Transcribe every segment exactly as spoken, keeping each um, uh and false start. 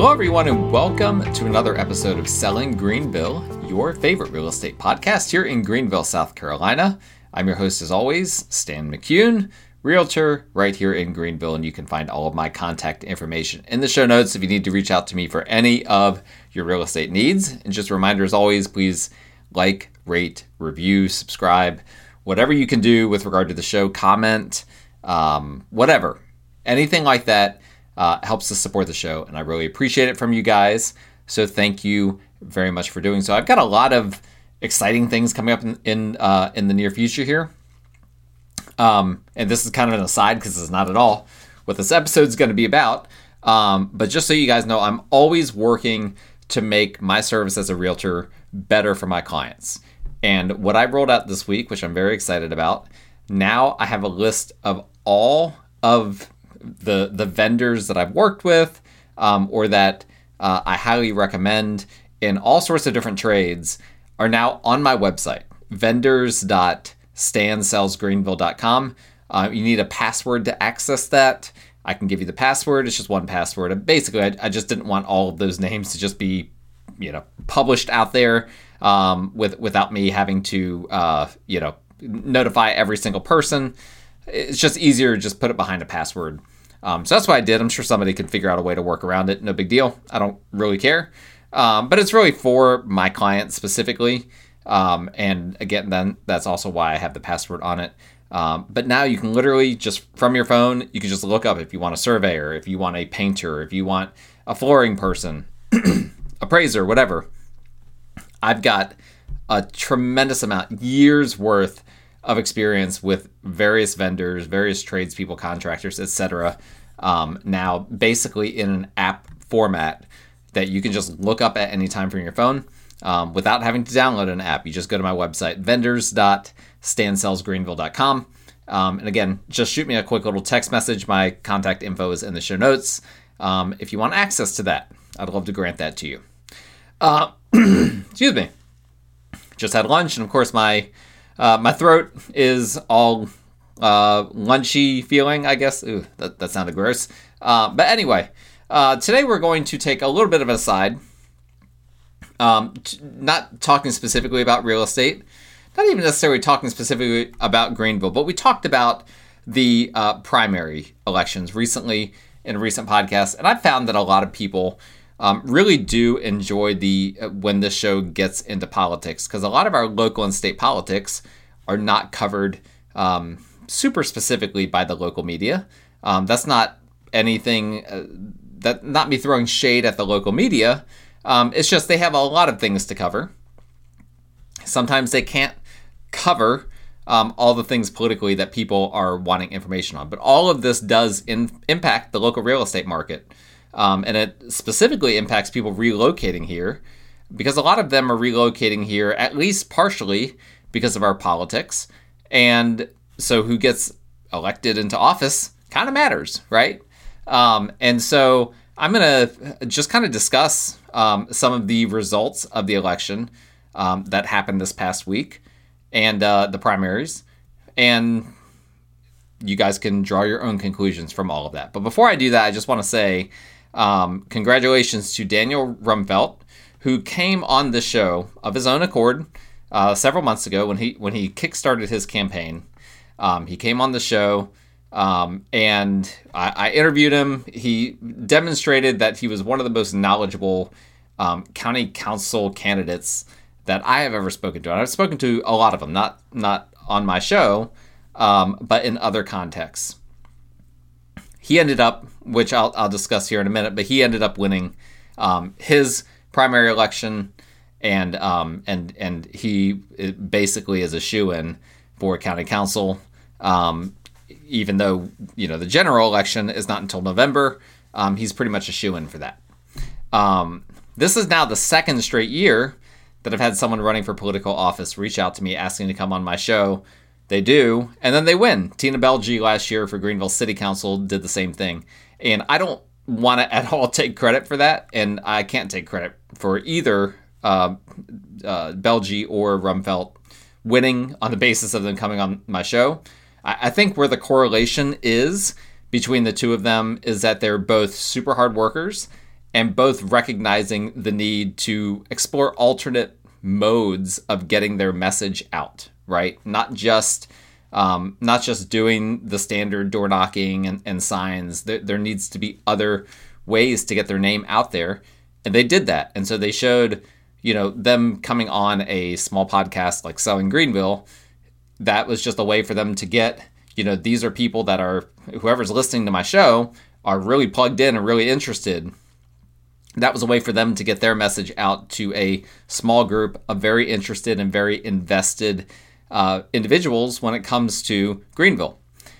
Hello, everyone, and welcome to another episode of Selling Greenville, your favorite real estate podcast here in Greenville, South Carolina. I'm your host, as always, Stan McCune, realtor right here in Greenville, and you can find all of my contact information in the show notes if you need to reach out to me for any of your real estate needs. And just a reminder, as always, please like, rate, review, subscribe, whatever you can do with regard to the show, comment, um, whatever, anything like that. Uh, helps to support the show, and I really appreciate it from you guys. So thank you very much for doing so. I've got a lot of exciting things coming up in in, uh, in the near future here. Um, and this is kind of an aside because it's not at all what this episode is going to be about. Um, but just so you guys know, I'm always working to make my service as a realtor better for my clients. And what I rolled out this week, which I'm very excited about, now I have a list of all of the the vendors that I've worked with um, or that uh, I highly recommend in all sorts of different trades are now on my website, vendors dot stan sells greenville dot com. Uh, you need a password to access that. I can give you the password. It's just one password. And basically, I, I just didn't want all of those names to just be, you know, published out there um, with without me having to, uh, you know, notify every single person. It's just easier to just put it behind a password. Um, so that's what I did. I'm sure somebody could figure out a way to work around it. No big deal. I don't really care. Um, but it's really for my clients specifically. Um, and again, then that's also why I have the password on it. Um, but now you can literally just from your phone, you can just look up if you want a surveyor, if you want a painter, if you want a flooring person, appraiser, whatever. I've got a tremendous amount, years worth of experience with various vendors, various tradespeople, contractors, et cetera. Um, now, basically in an app format that you can just look up at any time from your phone um, without having to download an app. You just go to my website, vendors dot stan sells greenville dot com. Um, and again, just shoot me a quick little text message. My contact info is in the show notes. Um, if you want access to that, I'd love to grant that to you. Uh, excuse me. Just had lunch, and of course, my Uh, my throat is all uh, lunchy feeling, I guess. Ooh, that, that sounded gross. Uh, but anyway, uh, today we're going to take a little bit of an aside. Um, t- not talking specifically about real estate. Not even necessarily talking specifically about Greenville. But we talked about the uh, primary elections recently in a recent podcast. And I found that a lot of people Um, really do enjoy the uh, when this show gets into politics, because a lot of our local and state politics are not covered um, super specifically by the local media. Um, that's not anything uh, that not me throwing shade at the local media. Um, it's just they have a lot of things to cover. Sometimes they can't cover um, all the things politically that people are wanting information on. But all of this does in, impact the local real estate market. Um, and it specifically impacts people relocating here because a lot of them are relocating here at least partially because of our politics. And so who gets elected into office kind of matters, right? Um, and so I'm going to just kind of discuss um, some of the results of the election um, that happened this past week and uh, the primaries. And you guys can draw your own conclusions from all of that. But before I do that, I just want to say Um, congratulations to Daniel Rumfeldt, who came on the show of his own accord uh, several months ago when he when he kickstarted his campaign. Um, he came on the show um, and I, I interviewed him. He demonstrated that he was one of the most knowledgeable um, county council candidates that I have ever spoken to. And I've spoken to a lot of them, not not on my show, um, but in other contexts. He ended up, which I'll, I'll discuss here in a minute, but he ended up winning um, his primary election, and um, and and he basically is a shoo-in for county council, um, even though you know the general election is not until November. Um, he's pretty much a shoo-in for that. Um, this is now the second straight year that I've had someone running for political office reach out to me asking to come on my show. They do, and then they win. Tina Belge last year for Greenville City Council did the same thing. And I don't want to at all take credit for that, and I can't take credit for either uh, uh, Belge or Rumfeldt winning on the basis of them coming on my show. I, I think where the correlation is between the two of them is that they're both super hard workers and both recognizing the need to explore alternate modes of getting their message out, right? Not just um, not just doing the standard door knocking and, and signs. There, there needs to be other ways to get their name out there. And they did that. And so they showed, you know, them coming on a small podcast like Selling Greenville. That was just a way for them to get, you know, these are people that are, whoever's listening to my show are really plugged in and really interested. That was a way for them to get their message out to a small group of very interested and very invested uh, individuals when it comes to Greenville.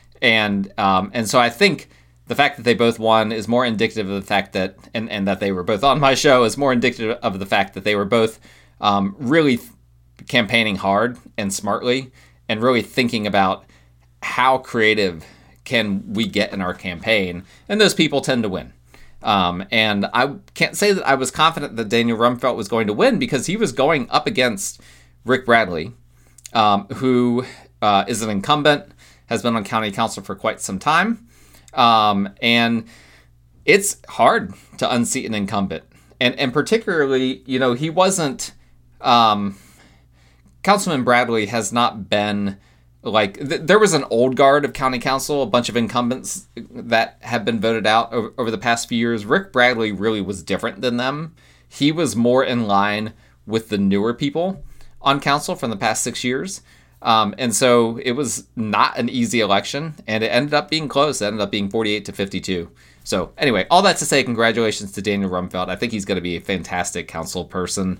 And um, and so I think the fact that they both won is more indicative of the fact that, and, and that they were both on my show is more indicative of the fact that they were both um, really campaigning hard and smartly and really thinking about how creative can we get in our campaign. And those people tend to win. Um, and I can't say that I was confident that Daniel Rumfeldt was going to win because he was going up against Rick Bradley, um, who uh, is an incumbent, has been on county council for quite some time. Um, and it's hard to unseat an incumbent. And, and particularly, you know, he wasn't, um, Councilman Bradley has not been like, th- there was an old guard of county council, a bunch of incumbents that have been voted out over, over the past few years. Rick Bradley really was different than them. He was more in line with the newer people on council from the past six years. Um, and so it was not an easy election, and it ended up being close. It ended up being forty-eight to fifty-two. So anyway, all that to say, congratulations to Daniel Rumfeldt. I think he's going to be a fantastic council person.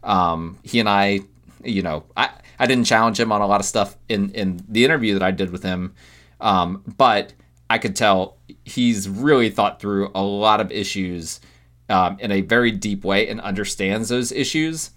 Um, he and I, you know, I, I didn't challenge him on a lot of stuff in, in the interview that I did with him. Um, but I could tell he's really thought through a lot of issues um, in a very deep way and understands those issues.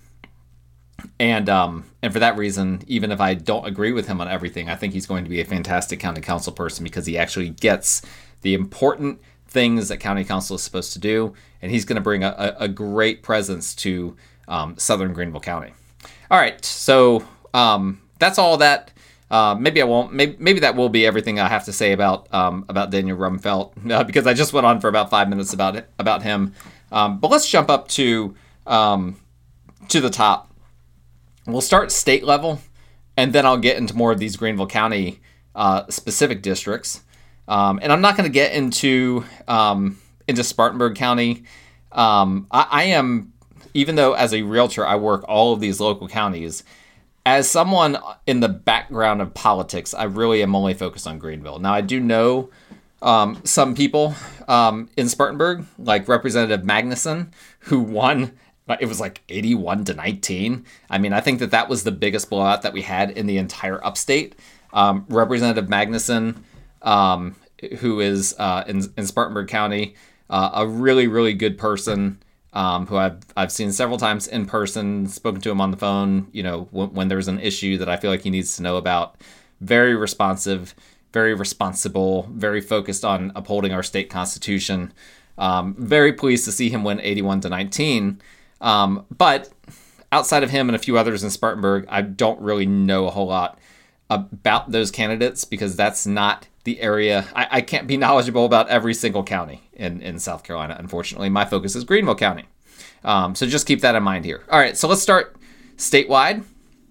And um, and for that reason, even if I don't agree with him on everything, I think he's going to be a fantastic county council person because he actually gets the important things that county council is supposed to do, and he's going to bring a, a great presence to um, Southern Greenville County. All right, so um, that's all that. Uh, maybe I won't. Maybe, maybe that will be everything I have to say about um, about Daniel Rumfeldt uh, because I just went on for about five minutes about it, about him. Um, but let's jump up to um, to the top. We'll start state level, and then I'll get into more of these Greenville County uh, specific districts. Um, and I'm not going to get into um, into Spartanburg County. Um, I, I am, even though as a realtor I work all of these local counties, as someone in the background of politics, I really am only focused on Greenville. Now, I do know um, some people um, in Spartanburg, like Representative Magnuson, who won. It was like eighty-one to nineteen. I mean, I think that that was the biggest blowout that we had in the entire upstate. Um, Representative Magnuson, um, who is uh, in, in Spartanburg County, uh, a really, really good person um, who I've I've seen several times in person, spoken to him on the phone, you know, when, when there's an issue that I feel like he needs to know about. Very responsive, very responsible, very focused on upholding our state constitution. Um, very pleased to see him win eighty-one to nineteen. Um, but outside of him and a few others in Spartanburg, I don't really know a whole lot about those candidates because that's not the area. I, I can't be knowledgeable about every single county in, in South Carolina. Unfortunately, my focus is Greenville County. Um, so just keep that in mind here. All right, so let's start statewide.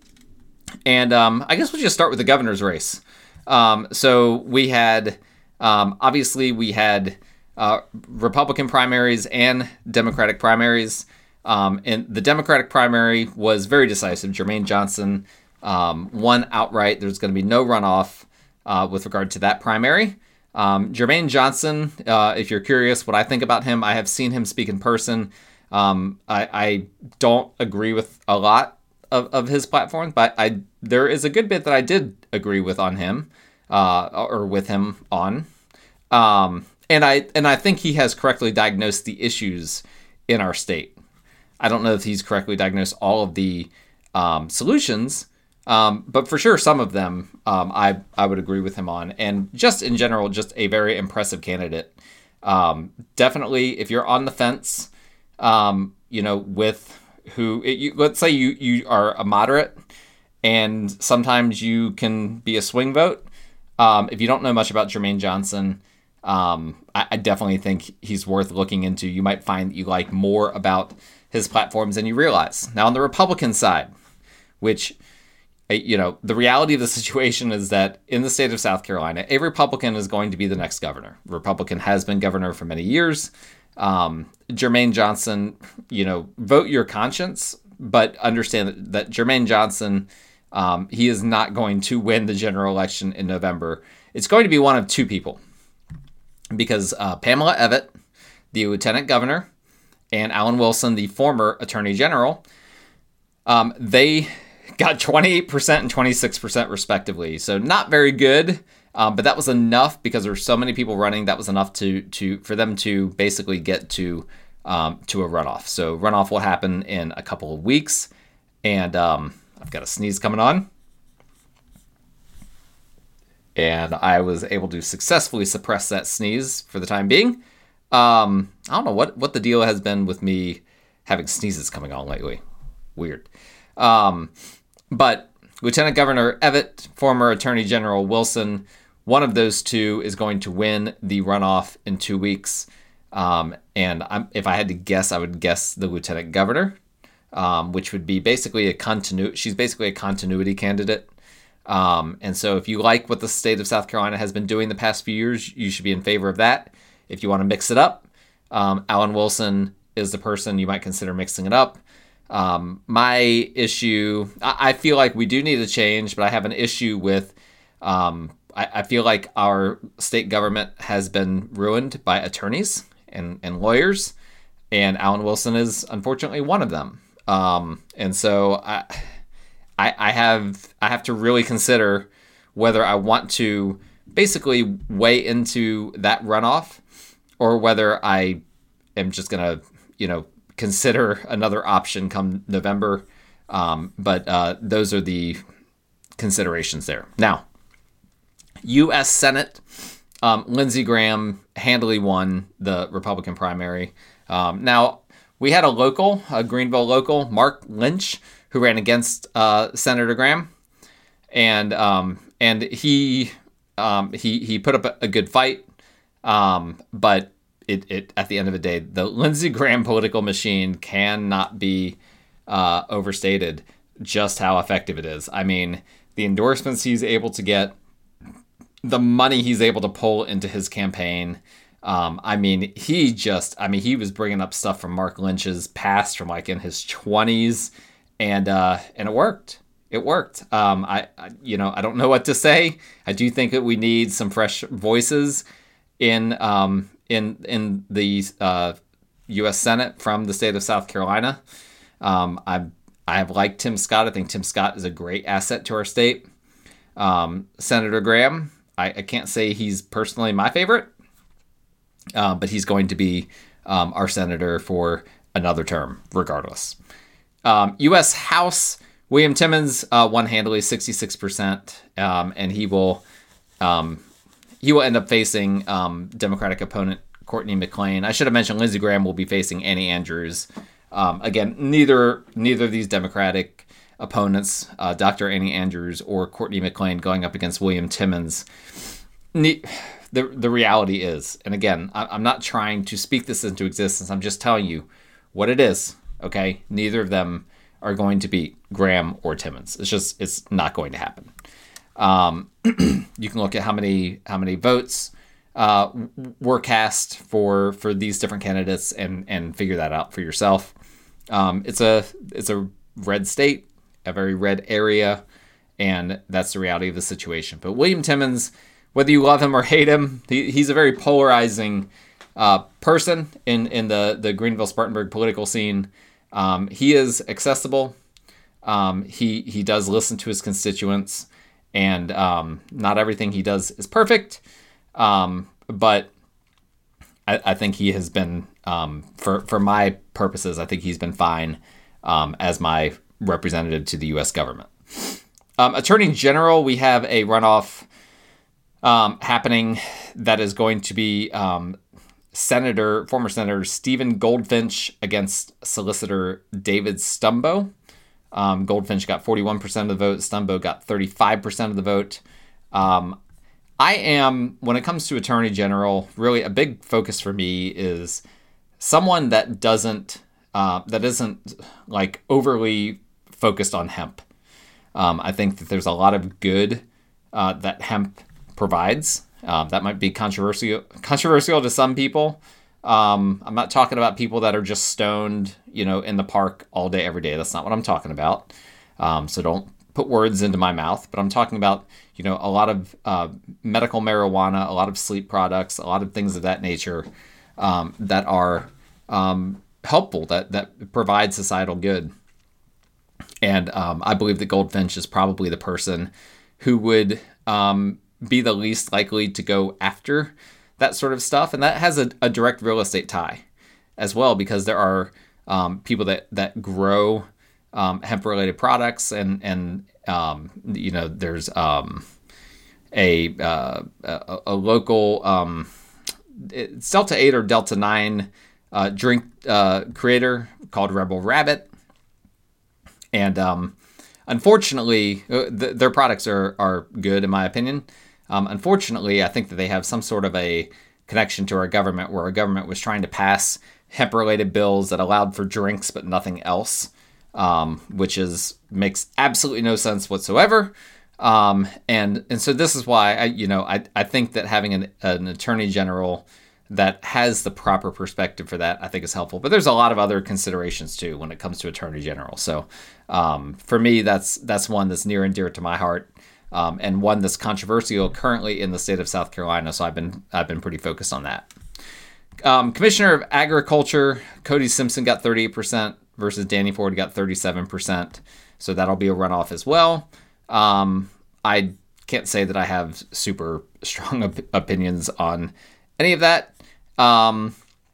And um, I guess we'll just start with the governor's race. Um, so we had, um, obviously we had uh, Republican primaries and Democratic primaries. Um, and the Democratic primary was very decisive. Jermaine Johnson um, won outright. There's going to be no runoff uh, with regard to that primary. Um, Jermaine Johnson, uh, if you're curious what I think about him, I have seen him speak in person. Um, I, I don't agree with a lot of, of his platform, but I there is a good bit that I did agree with on him uh, or with him on. Um, and I and I think he has correctly diagnosed the issues in our state. I don't know if he's correctly diagnosed all of the um, solutions, um, but for sure some of them um, I I would agree with him on. And just in general, just a very impressive candidate. Um, definitely, if you're on the fence, um, you know, with who, it, you, let's say you, you are a moderate, and sometimes you can be a swing vote. Um, if you don't know much about Jermaine Johnson, Um, I, I definitely think he's worth looking into. You might find that you like more about his platforms than you realize. Now, on the Republican side, which, you know, the reality of the situation is that in the state of South Carolina, a Republican is going to be the next governor. Republican has been governor for many years. Um, Jermaine Johnson, you know, vote your conscience, but understand that, that Jermaine Johnson, um, he is not going to win the general election in November. It's going to be one of two people, because uh, Pamela Evette, the lieutenant governor, and Alan Wilson, the former attorney general, um, they got twenty-eight percent and twenty-six percent respectively. So not very good. Um, but that was enough, because there were so many people running. That was enough to to for them to basically get to um, to a runoff. So runoff will happen in a couple of weeks, and um, I've got a sneeze coming on, and I was able to successfully suppress that sneeze for the time being. Um, I don't know what what the deal has been with me having sneezes coming on lately. Weird, um, but Lieutenant Governor Evette, former Attorney General Wilson, one of those two is going to win the runoff in two weeks. Um, and I'm, if I had to guess, I would guess the Lieutenant Governor, um, which would be basically a continu- She's basically a continuity candidate. Um, and so if you like what the state of South Carolina has been doing the past few years, you should be in favor of that. If you want to mix it up, um, Alan Wilson is the person you might consider mixing it up. Um, my issue, I, I feel like we do need a change, but I have an issue with, um, I, I feel like our state government has been ruined by attorneys and, and lawyers, and Alan Wilson is unfortunately one of them. Um, and so I, I, I have, I have to really consider whether I want to basically weigh into that runoff, or whether I am just going to, you know, consider another option come November. Um, but uh, those are the considerations there. Now, U S Senate, um, Lindsey Graham handily won the Republican primary. Um, now, we had a local, a Greenville local, Mark Lynch, who ran against uh, Senator Graham. And um, and he, um, he, he put up a, a good fight, um, but It, it at the end of the day, the Lindsey Graham political machine cannot be uh, overstated just how effective it is. I mean, the endorsements he's able to get, the money he's able to pull into his campaign. Um, I mean, he just, I mean, he was bringing up stuff from Mark Lynch's past, from like in his twenties, and uh, and it worked. It worked. Um, I, I, you know, I don't know what to say. I do think that we need some fresh voices in. Um, in in the uh, U S Senate from the state of South Carolina. Um, I I have liked Tim Scott. I think Tim Scott is a great asset to our state. Um, Senator Graham, I, I can't say he's personally my favorite, uh, but he's going to be um, our senator for another term, regardless. Um, U S House, William Timmons uh, won handily, sixty-six percent, um, and he will... Um, He will end up facing um, Democratic opponent Courtney McLean. I should have mentioned Lindsey Graham will be facing Annie Andrews. Um, again, neither neither of these Democratic opponents, uh, Doctor Annie Andrews or Courtney McLean, going up against William Timmons. Ne- the the reality is, and again, I, I'm not trying to speak this into existence. I'm just telling you what it is. Okay, neither of them are going to beat Graham or Timmons. It's just it's not going to happen. Um, you can look at how many how many votes uh, were cast for for these different candidates and and figure that out for yourself. Um, it's a it's a red state, a very red area, and that's the reality of the situation. But William Timmons, whether you love him or hate him, he, he's a very polarizing uh, person in in the the Greenville-Spartanburg political scene. Um, he is accessible. Um, he he does listen to his constituents. And um, not everything he does is perfect, um, but I, I think he has been, um, for for my purposes, I think he's been fine um, as my representative to the U S government. Um, Attorney General, we have a runoff um, happening that is going to be um, Senator, former Senator Stephen Goldfinch against Solicitor David Stumbo. Um, Goldfinch got forty-one percent of the vote. Stumbo got thirty-five percent of the vote. Um, I am, when it comes to Attorney General, really a big focus for me is someone that doesn't, uh, that isn't like overly focused on hemp. Um, I think that there's a lot of good uh, that hemp provides. Um, that might be controversial, controversial to some people. Um, I'm not talking about people that are just stoned, you know, in the park all day, every day. That's not what I'm talking about. Um, so don't put words into my mouth, but I'm talking about, you know, a lot of uh, medical marijuana, a lot of sleep products, a lot of things of that nature um, that are um, helpful, that, that provide societal good. And um, I believe that Goldfinch is probably the person who would um, be the least likely to go after that sort of stuff. And that has a, a direct real estate tie as well, because there are um, people that, that grow um, hemp-related products. And, and um, you know, there's um, a, uh, a, a local um, it's Delta eight or Delta nine uh, drink uh, creator called Rebel Rabbit. And um, unfortunately, th- their products are, are good, in my opinion. Um, unfortunately, I think that they have some sort of a connection to our government, where our government was trying to pass hemp-related bills that allowed for drinks but nothing else, um, which is makes absolutely no sense whatsoever. Um, and and so this is why I you know I I think that having an, an attorney general that has the proper perspective for that, I think is helpful. But there's a lot of other considerations too when it comes to attorney general. So um, for me, that's that's one that's near and dear to my heart, um, and one that's controversial currently in the state of South Carolina. So I've been I've been pretty focused on that. Um, Commissioner of Agriculture Cody Simpson got thirty-eight percent versus Danny Ford got thirty-seven percent. So that'll be a runoff as well. Um, I can't say that I have super strong op- opinions on any of that. Um,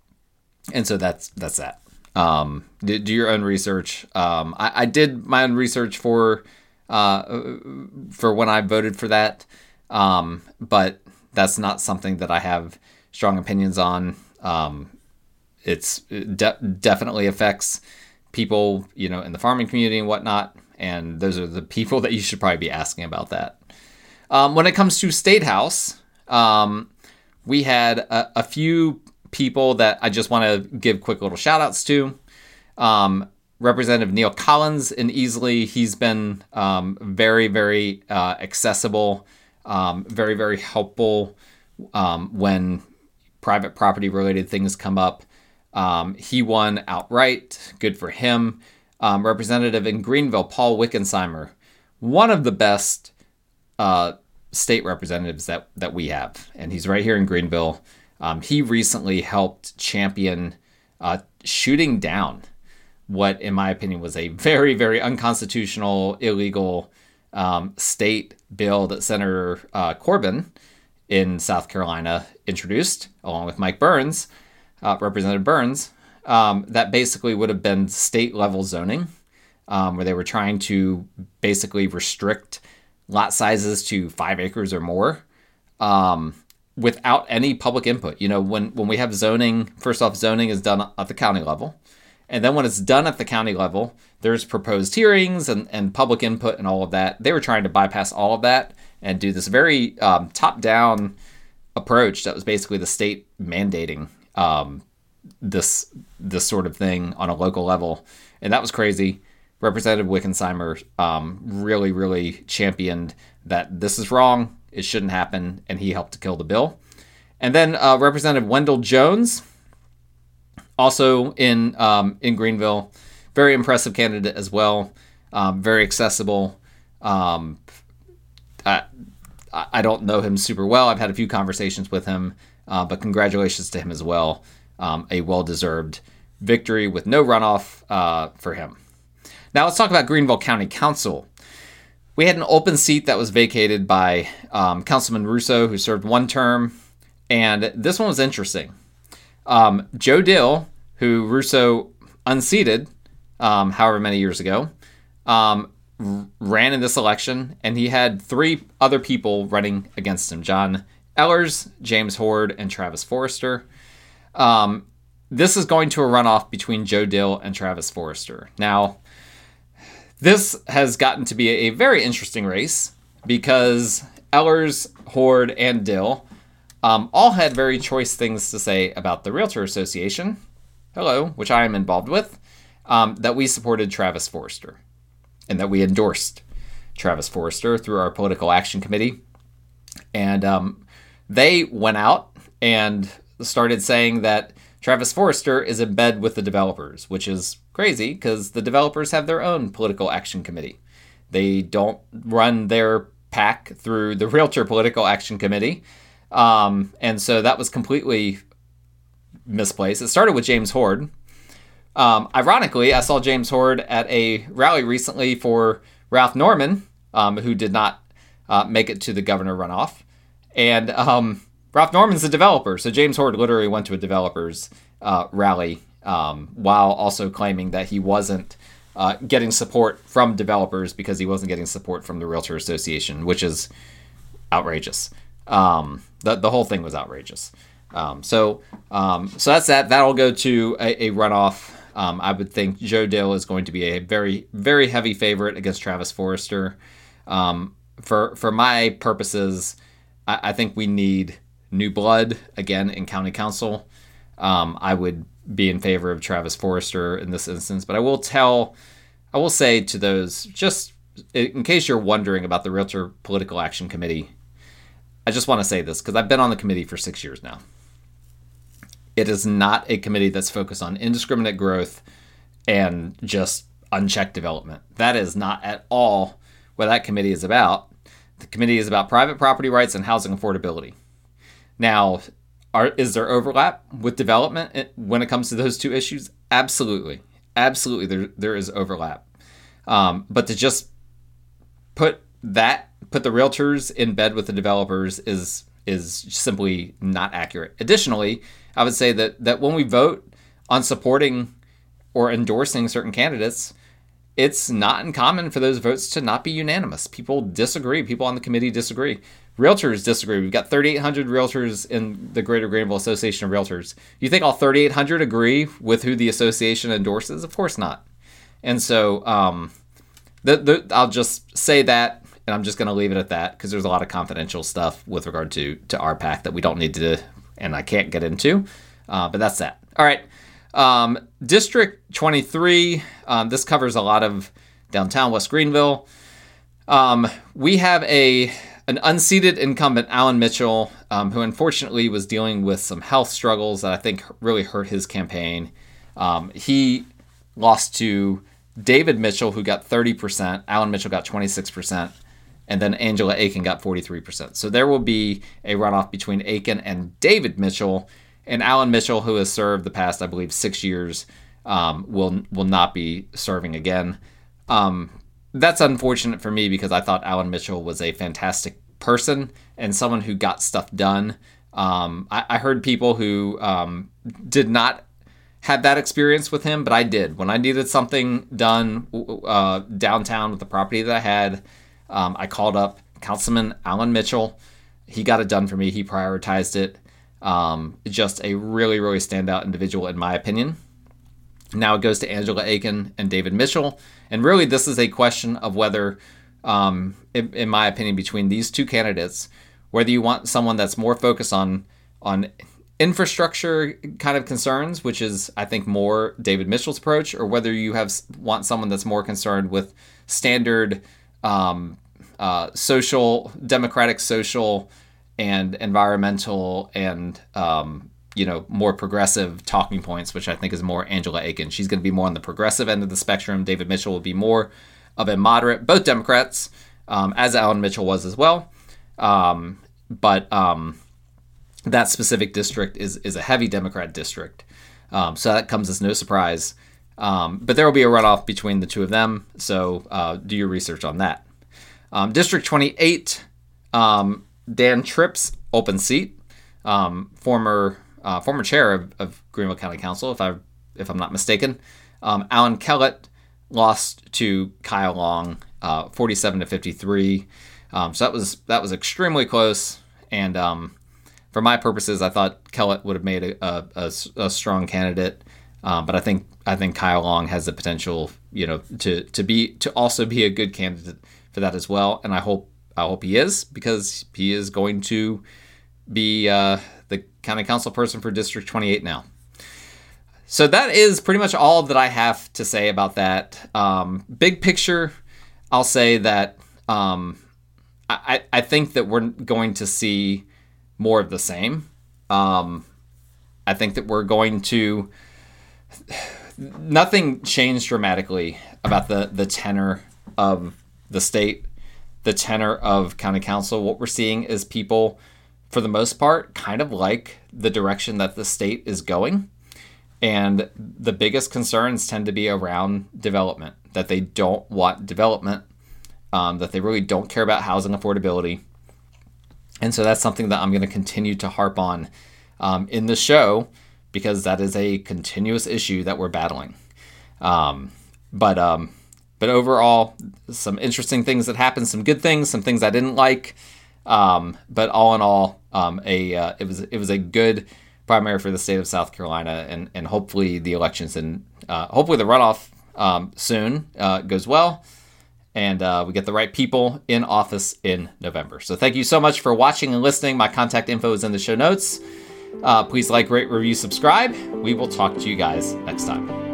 and so that's, that's that. Um, do, do your own research. Um, I, I did my own research for, uh, for when I voted for that. Um, but that's not something that I have strong opinions on. Um, it's it de- definitely affects people, you know, in the farming community and whatnot. And those are the people that you should probably be asking about that. Um, when it comes to State House, um, we had a, a few people that I just want to give quick little shout outs to. Um, Representative Neil Collins in Easley, he's been um, very, very uh, accessible, um, very, very helpful um, when private property related things come up. Um, he won outright. Good for him. Um, Representative in Greenville, Paul Wickensheimer, one of the best uh, state representatives that, that we have. And he's right here in Greenville. Um, he recently helped champion uh, shooting down what, in my opinion, was a very, very unconstitutional, illegal um, state bill that Senator uh, Corbin in South Carolina introduced, along with Mike Burns, uh, Representative Burns, um, that basically would have been state-level zoning, um, where they were trying to basically restrict lot sizes to five acres or more, um, without any public input. You know, when, when we have zoning, first off, zoning is done at the county level. And then when it's done at the county level, there's proposed hearings and, and public input and all of that. They were trying to bypass all of that and do this very um, top-down approach that was basically the state mandating um, this this sort of thing on a local level. And that was crazy. Representative Wickensheimer um, really, really championed that this is wrong, it shouldn't happen, and he helped to kill the bill. And then uh, Representative Wendell Jones, also in um, in Greenville, very impressive candidate as well, um, very accessible. Um, I, I don't know him super well. I've had a few conversations with him, uh, but congratulations to him as well. Um, a well-deserved victory with no runoff uh, for him. Now let's talk about Greenville County Council. We had an open seat that was vacated by um, Councilman Russo, who served one term, and this one was interesting. Um, Joe Dill, who Russo unseated um, however many years ago, um, r- ran in this election, and he had three other people running against him: John Ellers, James Hord, and Travis Forrester. Um, this is going to a runoff between Joe Dill and Travis Forrester. Now, this has gotten to be a very interesting race because Ehlers, Horde, and Dill um, all had very choice things to say about the Realtor Association, hello, which I am involved with, um, that we supported Travis Forrester and that we endorsed Travis Forrester through our political action committee. And um, they went out and started saying that Travis Forrester is in bed with the developers, which is crazy because the developers have their own political action committee. They don't run their PAC through the Realtor Political Action Committee. Um, and so that was completely misplaced. It started with James Horde. Um, ironically, I saw James Horde at a rally recently for Ralph Norman, um, who did not uh, make it to the governor runoff. And um, Ralph Norman's a developer, so James Horde literally went to a developer's uh, rally um, while also claiming that he wasn't uh, getting support from developers because he wasn't getting support from the Realtor Association, which is outrageous. Um, the, the whole thing was outrageous. Um, so um, so that's that. That'll go to a, a runoff. Um, I would think Joe Dill is going to be a very, very heavy favorite against Travis Forrester. Um, for for my purposes, I, I think we need new blood again in county council. Um, I would be in favor of Travis Forrester in this instance, but I will tell, I will say to those, just in case you're wondering about the Realtor Political Action Committee, I just want to say this because I've been on the committee for six years now. It is not a committee that's focused on indiscriminate growth and just unchecked development. That is not at all what that committee is about. The committee is about private property rights and housing affordability. Now, are, is there overlap with development when it comes to those two issues? Absolutely. Absolutely, there there is overlap. Um, but to just put that, put the realtors in bed with the developers is is simply not accurate. Additionally, I would say that that when we vote on supporting or endorsing certain candidates, it's not uncommon for those votes to not be unanimous. People disagree. People on the committee disagree. Realtors disagree. We've got thirty-eight hundred realtors in the Greater Greenville Association of Realtors. You think all thirty-eight hundred agree with who the association endorses? Of course not. And so um, the, the, I'll just say that, and I'm just going to leave it at that because there's a lot of confidential stuff with regard to, to our PAC that we don't need to, and I can't get into. Uh, but that's that. All right. Um, District twenty-three, um, this covers a lot of downtown West Greenville. Um, we have a an unseated incumbent, Alan Mitchell, um, who unfortunately was dealing with some health struggles that I think really hurt his campaign. Um, he lost to David Mitchell, who got thirty percent. Alan Mitchell got twenty-six percent. And then Angela Aiken got forty-three percent. So there will be a runoff between Aiken and David Mitchell. And Alan Mitchell, who has served the past, I believe, six years, um, will will not be serving again. Um, that's unfortunate for me because I thought Alan Mitchell was a fantastic person and someone who got stuff done. Um, I, I heard people who um, did not have that experience with him, but I did. When I needed something done uh, downtown with the property that I had, um, I called up Councilman Alan Mitchell. He got it done for me. He prioritized it. Um, just a really, really standout individual, in my opinion. Now it goes to Angela Aiken and David Mitchell. And really, this is a question of whether, um, in, in my opinion, between these two candidates, whether you want someone that's more focused on on infrastructure kind of concerns, which is, I think, more David Mitchell's approach, or whether you have want someone that's more concerned with standard um, uh, social, democratic social and environmental and, um, you know, more progressive talking points, which I think is more Angela Aiken. She's going to be more on the progressive end of the spectrum. David Mitchell will be more of a moderate, both Democrats, um, as Alan Mitchell was as well. Um, but um, that specific district is, is a heavy Democrat district. Um, so that comes as no surprise. Um, but there will be a runoff between the two of them. So uh, do your research on that. Um, District twenty-eight, um, Dan Tripp's open seat, um, former uh, former chair of, of Greenville County Council, if I if I'm not mistaken. Um, Alan Kellett lost to Kyle Long, uh, forty-seven to fifty-three. Um, so that was that was extremely close. And um, for my purposes, I thought Kellett would have made a, a, a, a strong candidate. Um, but I think I think Kyle Long has the potential, you know, to to be to also be a good candidate for that as well. And I hope I hope he is, because he is going to be uh, the county council person for District twenty-eight now. So that is pretty much all that I have to say about that. Um, big picture, I'll say that um, I, I think that we're going to see more of the same. Um, I think that we're going to... Nothing changed dramatically about the, the tenor of the state, the tenor of county council. What we're seeing is people, for the most part, kind of like the direction that the state is going. And the biggest concerns tend to be around development, that they don't want development, um, that they really don't care about housing affordability. And so that's something that I'm going to continue to harp on um, in the show, because that is a continuous issue that we're battling. Um, but um, but overall, some interesting things that happened, some good things, some things I didn't like. Um, but all in all, um, a uh, it was it was a good primary for the state of South Carolina, and and hopefully the elections and uh, hopefully the runoff um, soon uh, goes well, and uh, we get the right people in office in November. So thank you so much for watching and listening. My contact info is in the show notes. Uh, please like, rate, review, subscribe. We will talk to you guys next time.